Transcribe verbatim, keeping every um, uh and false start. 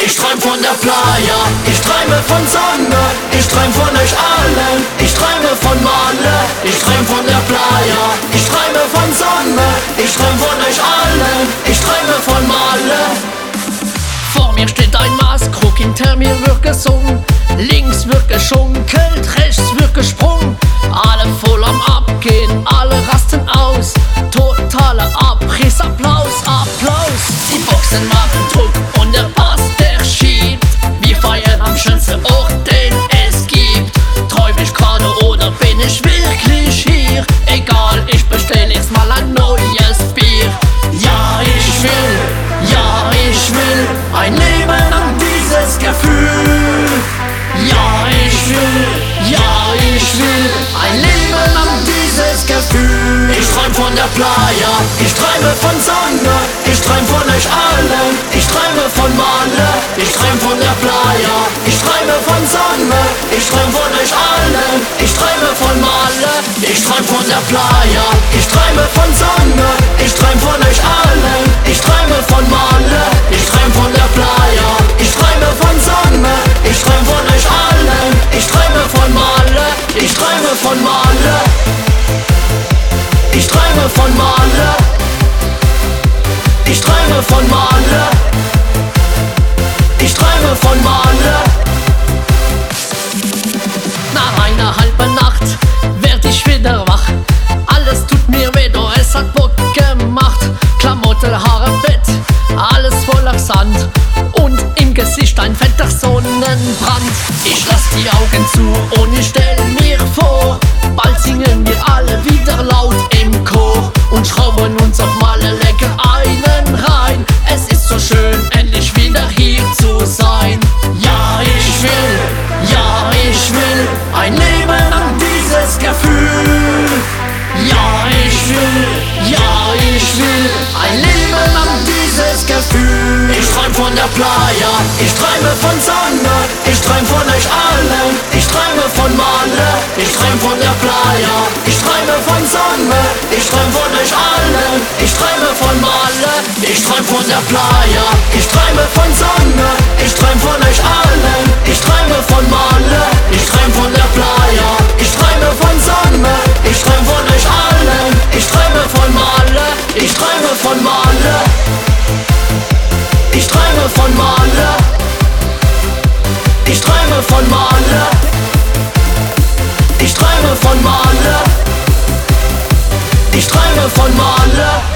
Ich träum von der Playa, ich träume von Sonne, ich träum von euch allen, ich träume von Malle. Ich träum von der Playa, ich träume von Sonne, ich träum von euch allen, ich träume von Malle. Vor mir steht ein Maßkrug, hinter mir wird gesungen, links wird geschunkelt, rechts wird gesprungen. Alle voll am Abgehen, alle rasten aus, totaler Abriss, Applaus, Applaus. Die Boxen machen Druck und der Bass, der schiebt. Wir feiern am schönsten Ort, den es gibt. Träum ich gerade oder bin ich wirklich hier? Egal, ich bestell jetzt mal ein neues Bier. Ja, ich will, ja, ich will ein Leben an dieses Gefühl. Ja, ich will, ja, ich will ein Leben an dieses Gefühl. Ich träum von der Playa, ich träume von Sonne, ich träum von euch allen, ich träume von Malle. Ich träum von der Playa, ich träume von Sonne, ich träum von euch allen, ich träume von Malle. Ich träum von der Playa, ich träume von Sonne, ich träum von euch allen, ich träume von Malle. Ich träum von der Playa, ich träume von Sonne, ich träum von euch allen, ich träume von Malle. Ich träume von Malle. Ich träume von Malle. Ich träume von Malle. Ich träume von Malle. Nach einer halben Nacht werd ich wieder wach. Alles tut mir weh, doch es hat Bock gemacht. Klamotten, Haare, Bett, alles voller Sand und im Gesicht ein fetter Sonnenbrand. Ich lass die Augen zu und ich stell mir vor, bald singen wir alle wieder laut im Chor und schrauben uns auf Malle lecker einen rein. Es ist so schön, endlich wieder hier zu sein. Ja, ich will, ja, ich will ein Leben an dieses Gefühl. Ja, ich will, ja, ich will ein Leben an dieses Gefühl. Ich träum von der Playa, ich träume von Sonne, ich träum von euch allen, ich träume von Malle. Ich träum von der Playa, ich träume von Sonne, ich träum von euch allen, ich träume von Malle. Ich träum von der Playa, ich träume von Sonne, ich träum von euch allen, ich träume von Malle. Ich träum von der Playa, ich träume von Sonne, ich träum von euch allen, ich träume von Malle. Ich träume von Malle. Ich träume von Malle. Ich träume von Malle. Ich träume von Malle. Ich träume von Malle.